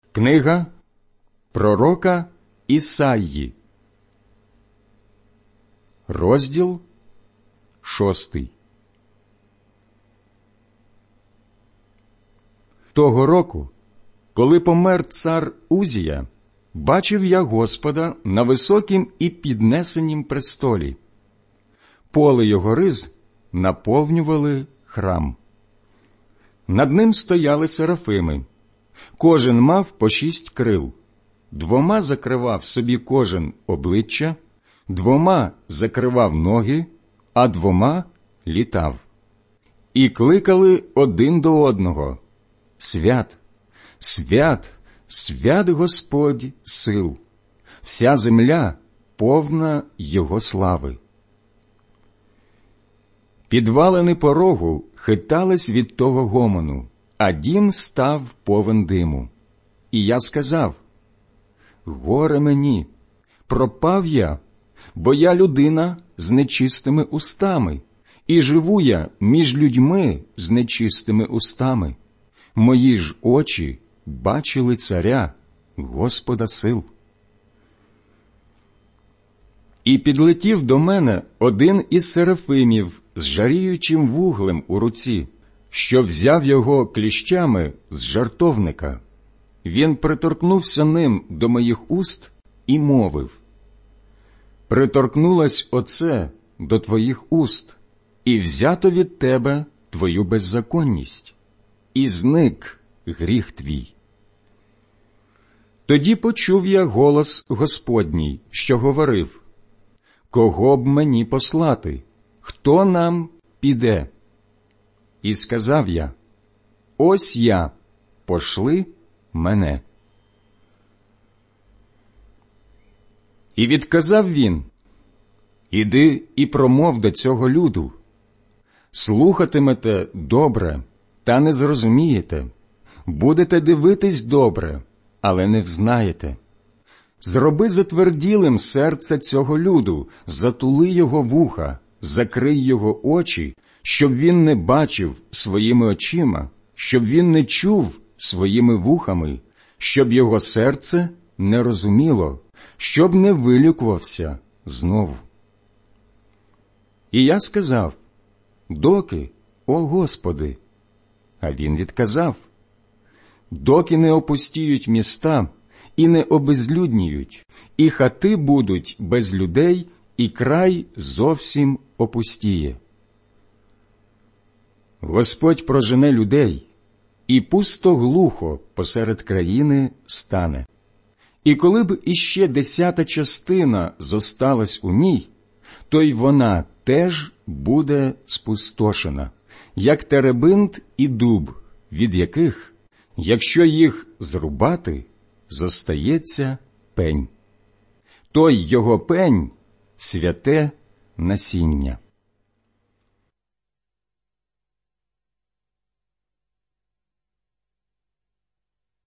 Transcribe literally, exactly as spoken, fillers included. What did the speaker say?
Книга пророка Ісаї, розділ шостий. Того року, коли помер цар Узія, бачив я Господа на високім і піднесенім престолі. Поле його риз наповнювали храм. Над ним стояли серафими. Кожен мав по шість крил. Двома закривав собі кожен обличчя, двома закривав ноги, а двома літав. І кликали один до одного: «Свят, свят, свят Господь сил! Вся земля повна Його слави». Підвалини порогу хитались від того гомону, а дім став повен диму. І я сказав: «Горе мені, пропав я, бо я людина з нечистими устами, і живу я між людьми з нечистими устами. Мої ж очі бачили царя, Господа сил». І підлетів до мене один із серафимів з жаріючим вуглем у руці, що взяв його кліщами з жартовника. Він приторкнувся ним до моїх уст і мовив: «Приторкнулось оце до твоїх уст, і взято від тебе твою беззаконність, і зник гріх твій». Тоді почув я голос Господній, що говорив: «Кого б мені послати? Хто нам піде?» І сказав я: «Ось я, пошли мене». І відказав він: «Іди і промов до цього люду. Слухатимете добре, та не зрозумієте, будете дивитись добре, але не взнаєте. Зроби затверділим серце цього люду, затули його вуха, закрий його очі, щоб він не бачив своїми очима, щоб він не чув своїми вухами, щоб його серце не розуміло, щоб не вилікувався знову». І я сказав: «Доки, о Господи?» А він відказав: «Доки не опустіють міста і не обезлюдніють, і хати будуть без людей, і край зовсім опустіє. Господь прожене людей, і пусто глухо посеред країни стане. І коли б іще десята частина зосталась у ній, то й вона теж буде спустошена, як теребинт і дуб, від яких, якщо їх зрубати, зостається пень. Той його пень – святе насіння».